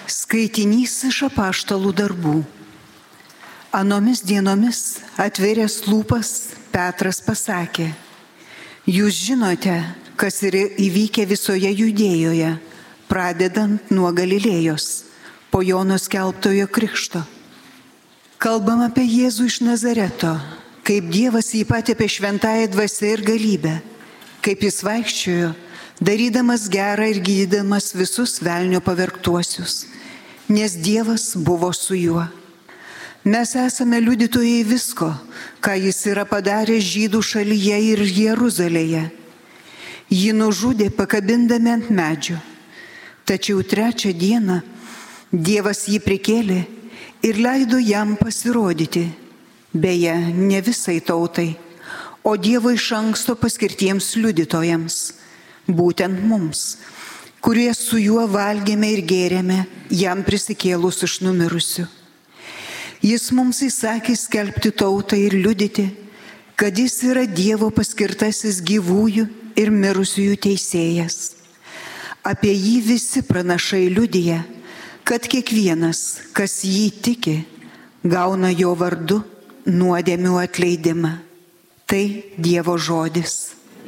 Skaitinys iš apaštalų darbų. Anomis dienomis, atvėręs lūpas, Petras pasakė: Jūs žinote, kas yra įvykę visoje Judėjoje, pradedant nuo Galilėjos, po Jono skelbtojo krikšto. Kalbam apie Jėzų iš Nazareto, kaip Dievas jį patepė šventąją dvasią ir galybę, kaip jis vaikščiojo, darydamas gerą ir gydydamas visus velnio pavergtuosius, nes Dievas buvo su juo. Mes esame liudytojai visko, ką jis yra padaręs Žydų šalyje ir Jeruzalėje. Jį nužudė pakabindami ant medžio. Tačiau trečią dieną Dievas jį prikėlė ir leido jam pasirodyti. Beje, ne visai tautai, o Dievo iš anksto paskirtiems liudytojams, būtent mums, kurie su juo valgėme ir gėrėme, jam prisikėlus iš numirusių. Jis mums įsakė skelbti tautą ir liudyti, kad jis yra Dievo paskirtasis gyvųjų ir mirusiųjų teisėjas. Apie jį visi pranašai liudija, kad kiekvienas, kas jį tiki, gauna jo vardu nuodėmių atleidimą. Tai Dievo žodis.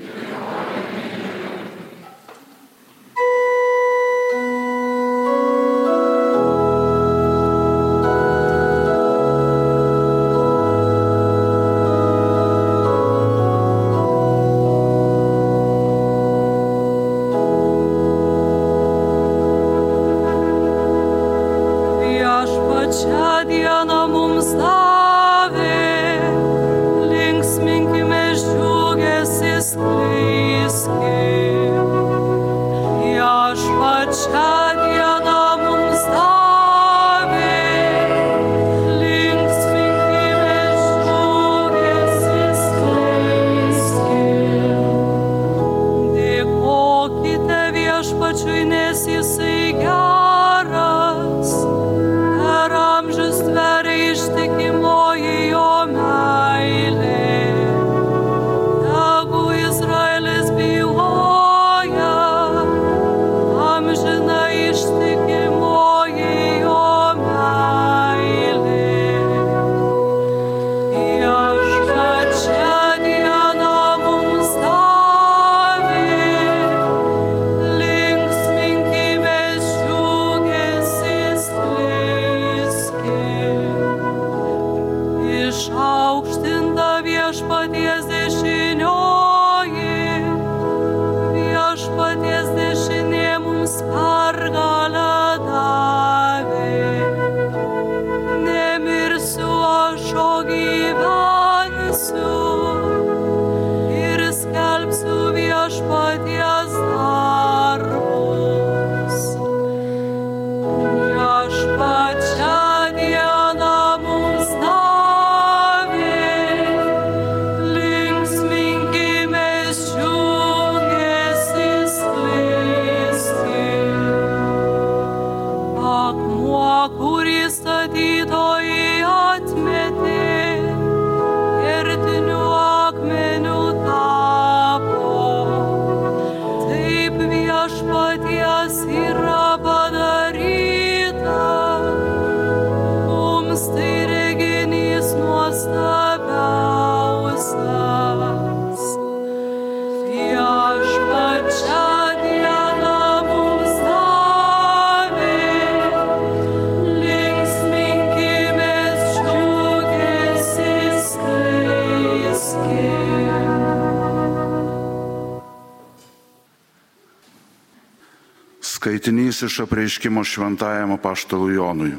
Skaitinys iš apreiškimo šventajam apaštalui Jonui.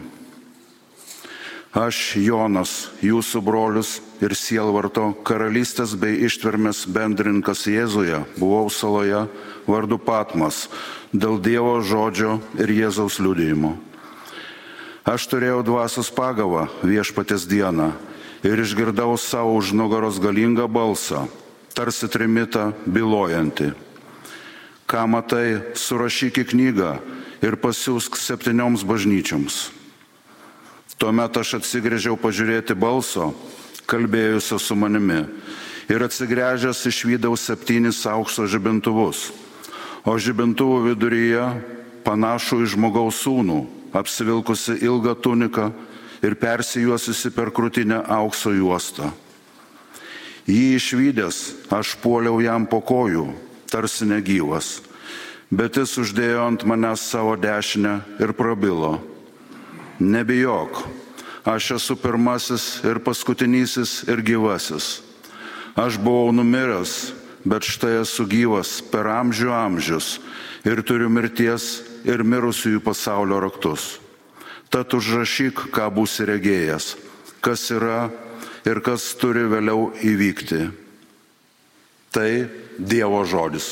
Aš, Jonas, jūsų brolius ir sielvarto karalystės bei ištvermės bendrininkas Jėzuje, buvau saloje vardu Patmas dėl Dievo žodžio ir Jėzaus liudijimo. Aš turėjau dvasios pagavą viešpaties dieną ir išgirdau savo už nugaros galingą balsą, tarsi trimitą bylojantį. Ką matai, surašyk į knygą ir pasiųsk 7 bažnyčioms. Tuomet aš atsigręžiau pažiūrėti balso, kalbėjusio su manimi, ir atsigręžęs išvydau 7 aukso žibintuvus, o žibintuvų viduryje panašų į žmogaus sūnų, apsivilkusi ilgą tuniką ir persijuosusi per krūtinę aukso juostą. Jį išvydęs, aš puoliau jam po kojų, tarsi negyvas, bet jis uždėjo ant manęs savo dešinę ir prabilo: nebijok, aš esu pirmasis ir paskutinysis ir gyvasis. Aš buvau numiręs, bet štai esu gyvas per amžių amžius ir turiu mirties ir mirusiųjų pasaulio raktus. Tad užrašyk, ką būsi regėjęs, kas yra ir kas turi vėliau įvykti. Tai Dievo žodis.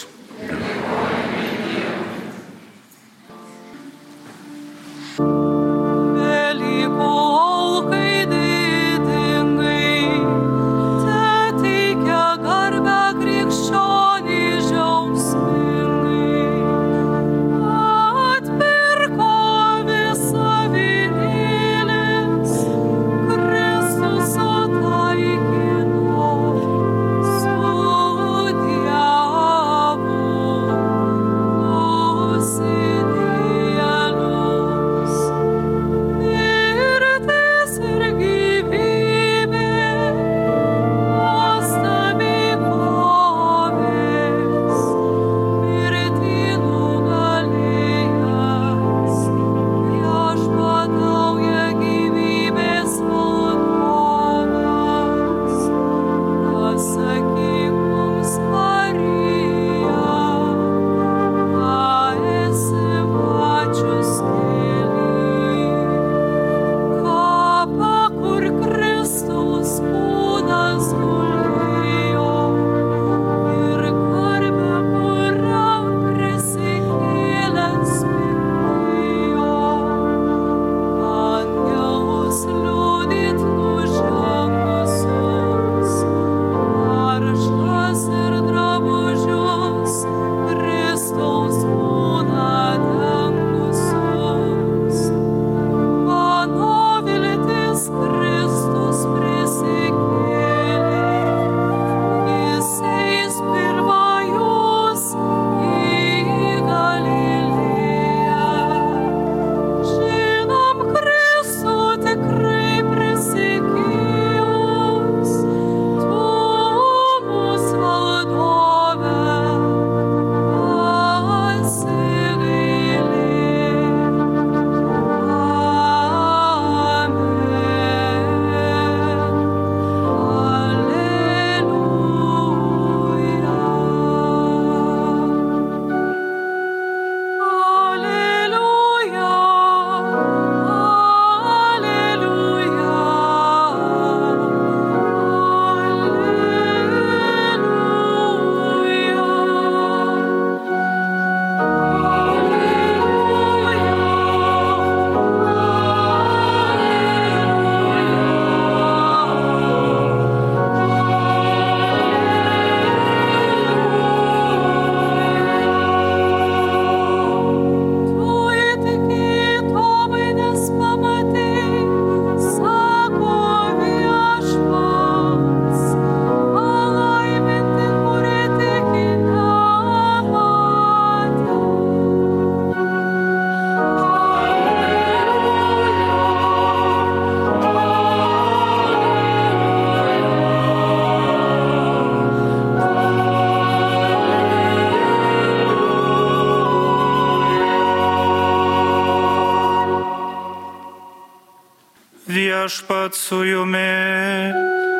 Viešpat su jumis.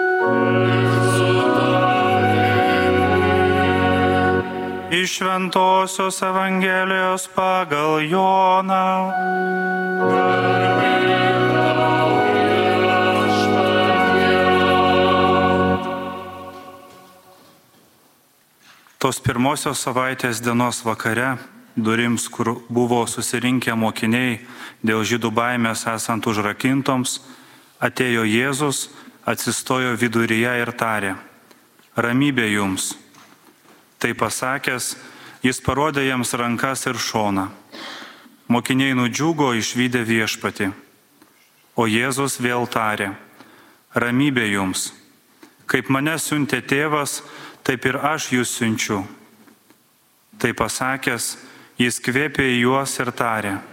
Iš Šventosios Evangelijos pagal Joną. Tos pirmosios savaitės dienos vakare, durims, kur buvo susirinkę mokiniai dėl žydų baimės esant užrakintoms, atėjo Jėzus, atsistojo viduryje ir tarė: ramybė jums. Tai pasakęs, jis parodė jiems rankas ir šoną. Mokiniai nudžiugo išvydę Viešpatį. O Jėzus vėl tarė: ramybė jums. Kaip mane siuntė tėvas, taip ir aš jūs siunčiu. Tai pasakęs, jis kvėpė į juos ir tarė: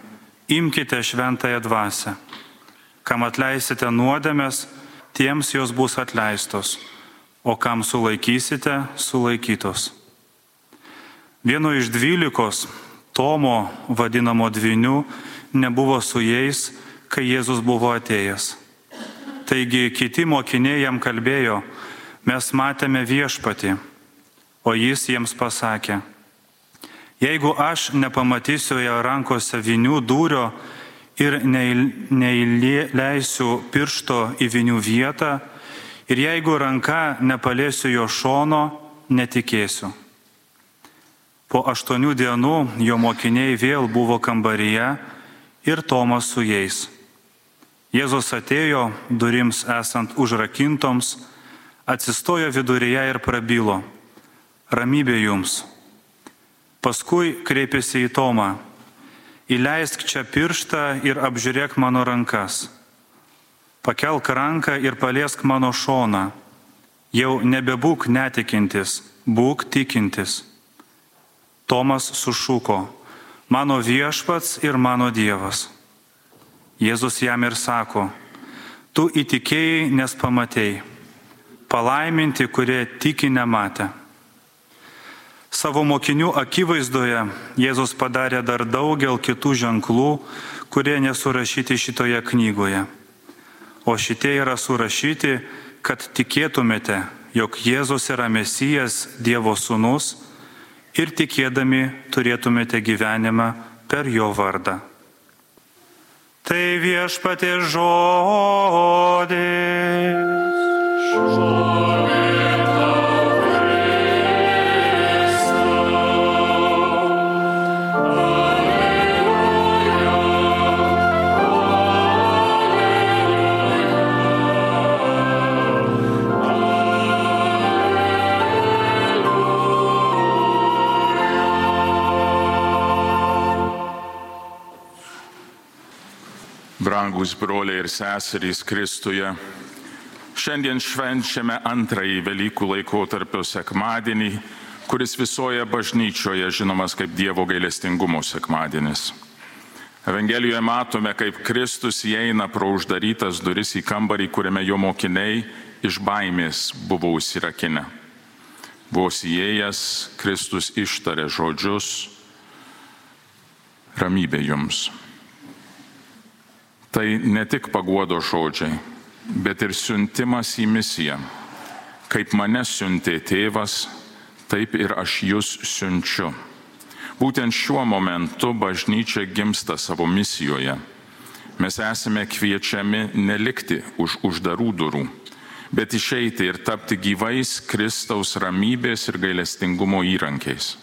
imkite šventąją dvasią. Kam atleisite nuodėmes, tiems jos bus atleistos, o kam sulaikysite, sulaikytos. Vieno iš 12, Tomo, vadinamo Dvyniu, nebuvo su jais, kai Jėzus buvo atėjęs. Taigi kiti mokiniai jam kalbėjo: mes matėme Viešpatį, o jis jiems pasakė: jeigu aš nepamatysiu jo rankose vynių dūrio ir neįleisiu piršto į vynių vietą, ir jeigu ranka nepaliesiu jo šono, netikėsiu. Po 8 dienų jo mokiniai vėl buvo kambaryje ir Tomas su jais. Jėzus atėjo, durims esant užrakintoms, atsistojo viduryje ir prabilo: ramybė jums. Paskui kreipėsi į Tomą: įleisk čia pirštą ir apžiūrėk mano rankas. Pakelk ranką ir paliesk mano šoną. Jau nebebūk netikintis, būk tikintis. Tomas sušuko: mano Viešpats ir mano Dievas. Jėzus jam ir sako: tu įtikėjai, nes pamatei. Palaiminti, kurie tiki nematę. Savo mokinių akivaizdoje Jėzus padarė dar daugel kitų ženklų, kurie nesurašyti šitoje knygoje. O šitie yra surašyti, kad tikėtumėte, jog Jėzus yra Mesijas, Dievo sūnus, ir tikėdami turėtumėte gyvenimą per jo vardą. Tai Viešpaties žodis. Brangus broliai ir seserys Kristuje, šiandien švenčiame antrąjį Velykų laikotarpio sekmadienį, kuris visoje bažnyčioje žinomas kaip Dievo gailestingumo sekmadienis. Evangelijoje matome, kaip Kristus įeina pro uždarytas duris į kambarį, kuriame jo mokiniai iš baimės buvo užsirakinę. Vos įėjęs, Kristus ištarė žodžius: ramybė jums. Tai ne tik paguodo žodžiai, bet ir siuntimas į misiją. Kaip mane siuntė tėvas, taip ir aš jūs siunčiu. Būtent šiuo momentu bažnyčia gimsta savo misijoje. Mes esame kviečiami nelikti už uždarų durų, bet išeiti ir tapti gyvais Kristaus ramybės ir gailestingumo įrankiais.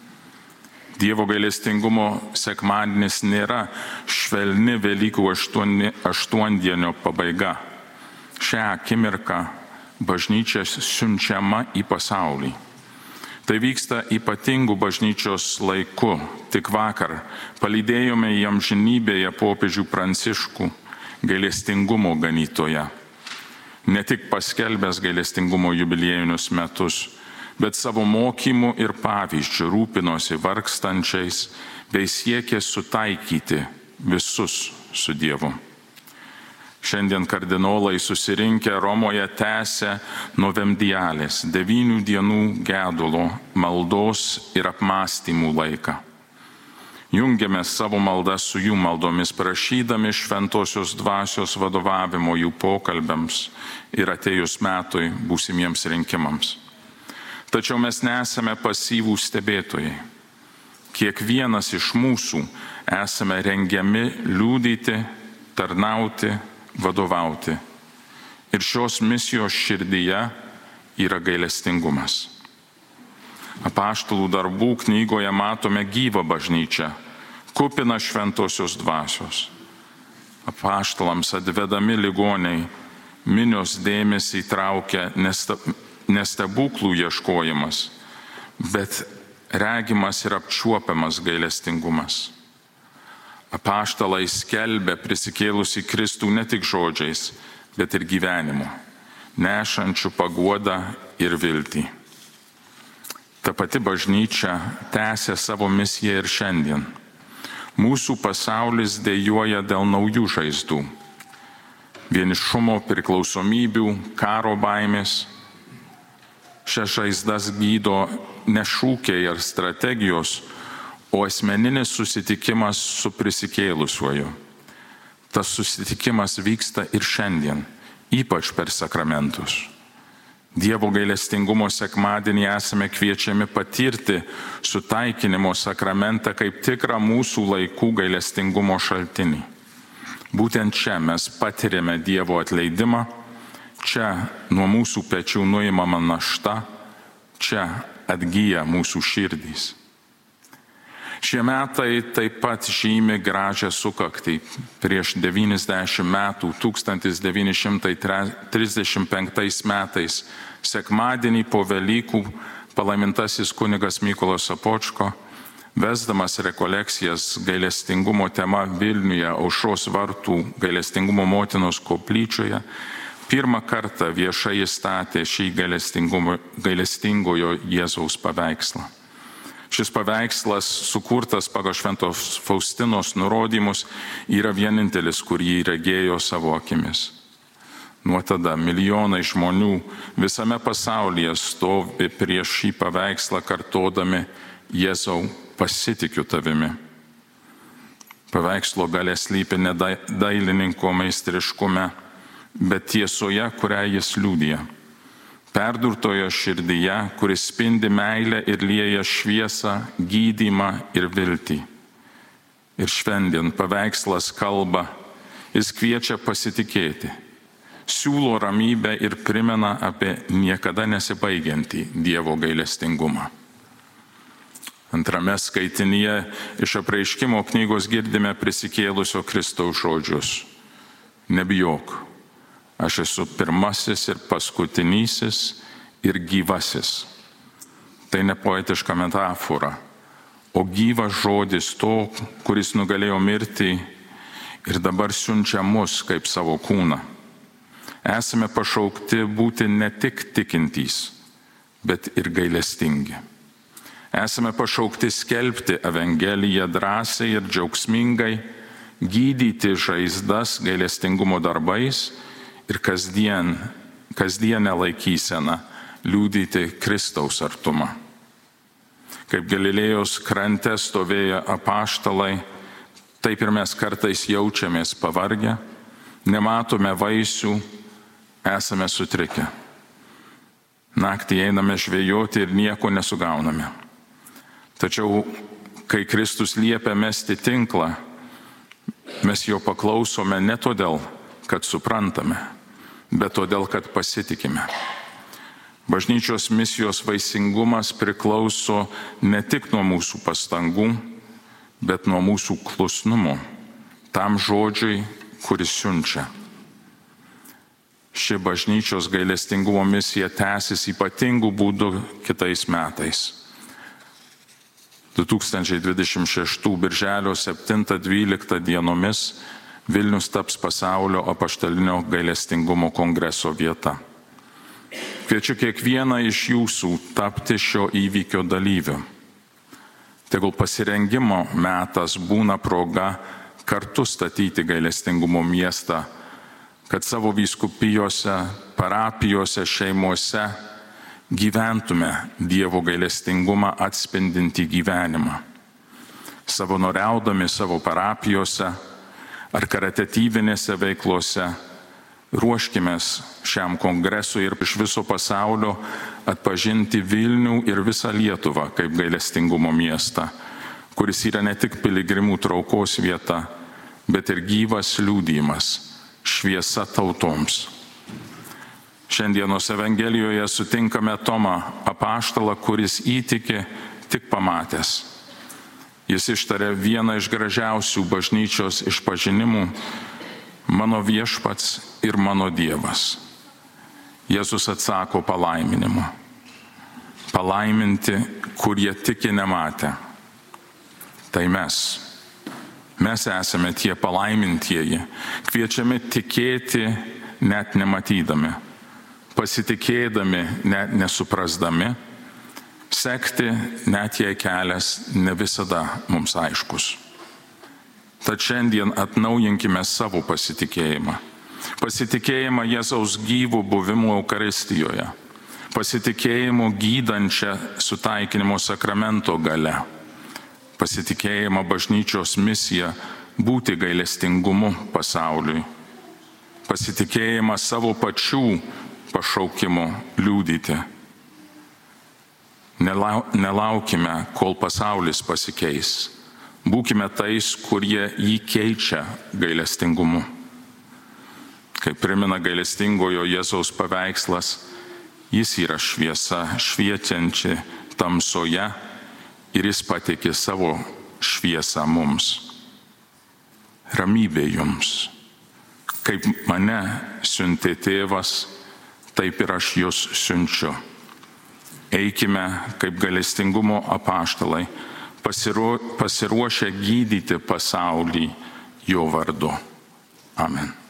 Dievo gailestingumo sekmadienis nėra švelni Velykų aštuondienio pabaiga. Šią akimirką bažnyčia siunčiama į pasaulį. Tai vyksta ypatingų bažnyčios laiku. Tik vakar palydėjome į amžinybėje popiežių Pranciškų, gailestingumo ganytoją. Ne tik paskelbęs gailestingumo jubiliejinius metus, bet savo mokymu ir pavyzdžiu rūpinosi vargstančiais bei siekė sutaikyti visus su Dievu. Šiandien kardinolai susirinkę Romoje tęsia novemdialės 9 dienų gedulo, maldos ir apmąstymų laiką. Jungiame savo maldą su jų maldomis, prašydami šventosios dvasios vadovavimo jų pokalbiams ir atėjus metui būsimiems rinkimams. Tačiau mes nesame pasyvūs stebėtojai. Kiekvienas iš mūsų esame rengiami liudyti, tarnauti, vadovauti. Ir šios misijos širdyje yra gailestingumas. Apaštalų darbų knygoje matome gyvą bažnyčią, kupiną šventosios dvasios. Apaštalams atvedami ligoniai, minios dėmesį traukia ne stebuklų ieškojimas, bet regimas ir apčiuopiamas gailestingumas. Apaštalai skelbia prisikėlusį Kristų ne tik žodžiais, bet ir gyvenimu, nešančių paguodą ir viltį. Ta pati bažnyčia tęsia savo misiją ir šiandien. Mūsų pasaulis dejuoja dėl naujų žaizdų. Vienišumo, priklausomybių, karo baimės. Šias žaizdas gydo ne šūkiai ar strategijos, o asmeninis susitikimas su prisikėlusiuoju. Tas susitikimas vyksta ir šiandien, ypač per sakramentus. Dievo gailestingumo sekmadienį esame kviečiami patirti sutaikinimo sakramentą kaip tikrą mūsų laikų gailestingumo šaltinį. Būtent čia mes patiriame Dievo atleidimą, čia nuo mūsų pečių nuimama našta, čia atgyja mūsų širdys. Šie metai taip pat žymi gražią sukaktį. Prieš 90 metų, 1935 metais, sekmadienį po Velykų, palaimintasis kunigas Mykolas Sopočko, vesdamas rekolekcijas gailestingumo tema Vilniuje Aušros vartų gailestingumo motinos koplyčioje, pirmą kartą viešai įstatė šį gailestingojo Jėzaus paveikslą. Šis paveikslas, sukurtas pagal Šventos Faustinos nurodymus, yra vienintelis, kurį regėjo savo akimis. Nuo tada milijonai žmonių visame pasaulyje stovi prieš šį paveikslą kartodami: Jėzau, pasitikiu tavimi. Paveikslo galia slypi ne dailininko meistriškume, bet tiesoje, kurią jis liudija. Perdurtoje širdyje, kuris spindi meilę ir lieja šviesą, gydymą ir viltį. Ir šiandien paveikslas kalba, jis kviečia pasitikėti, siūlo ramybę ir primena apie niekada nesibaigiantį Dievo gailestingumą. Antrame skaitinyje iš Apreiškimo knygos girdime prisikėlusio Kristaus žodžius: Nebijok, aš esu pirmasis ir paskutinysis ir gyvasis. Tai ne poetiška metafora, o gyvas žodis to, kuris nugalėjo mirtį ir dabar siunčia mus kaip savo kūną. Esame pašaukti būti ne tik tikintys, bet ir gailestingi. Esame pašaukti skelbti Evangeliją drąsiai ir džiaugsmingai, gydyti žaizdas gailestingumo darbais ir kasdienę laikyseną liudyti Kristaus artumą. Kaip Galilėjos krante stovėję apaštalai, taip ir mes kartais jaučiamės pavargę, nematome vaisių, esame sutrikę. Naktį einame žvejoti ir nieko nesugauname. Tačiau, kai Kristus liepia mesti tinklą, mes jo paklausome ne todėl, kad suprantame, bet todėl, kad pasitikime. Bažnyčios misijos vaisingumas priklauso ne tik nuo mūsų pastangų, bet nuo mūsų klusnumo tam žodžiui, kuris siunčia. Ši bažnyčios gailestingumo misija tęsis ypatingų būdų kitais metais. 2026 birželio 7-12 dienomis Vilnius taps pasaulio apaštalinio gailestingumo kongreso vieta. Kviečiu kiekvieną iš jūsų tapti šio įvykio dalyviu. Tegul pasirengimo metas būna proga kartu statyti gailestingumo miestą, kad savo vyskupijose, parapijose, šeimose gyventume Dievo gailestingumą atspindintį gyvenimą. Savanoriaudami savo parapijose ar karitatyvinėse veiklose ruoškimės šiam kongresui ir iš viso pasaulio atpažinti Vilnių ir visą Lietuvą kaip gailestingumo miestą, kuris yra ne tik piligrimų traukos vieta, bet ir gyvas liudijimas, šviesa tautoms. Šiandienos Evangelijoje sutinkame Tomą, apaštalą, kuris įtiki tik pamatęs. Jis ištarė vieną iš gražiausių bažnyčios išpažinimų: mano viešpats ir mano Dievas. Jėzus atsako palaiminimu. Palaiminti, kurie tiki nematę. Tai mes. Mes esame tie palaimintieji, kviečiami tikėti net nematydami, pasitikėdami net nesuprasdami, sekti net jei kelias ne visada mums aiškus. Tad šiandien atnaujinkime savo pasitikėjimą. Pasitikėjimą Jėzaus gyvų buvimu Eucharistijoje. Pasitikėjimo gydančią sutaikinimo sakramento gale. Pasitikėjimą bažnyčios misiją būti gailestingumu pasauliui. Pasitikėjimą savo pačių pašaukimu liudyti. Nelaukime, kol pasaulis pasikeis. Būkime tais, kurie jį keičia gailestingumu. Kaip primena gailestingojo Jėzaus paveikslas, jis yra šviesa šviečianči tamsoje ir jis pateikė savo šviesą mums. Ramybė jums. Kaip mane siuntė tėvas, taip ir aš jūs siunčiu. Eikime kaip gailestingumo apaštalai, pasiruošę gydyti pasaulį jo vardu. Amen.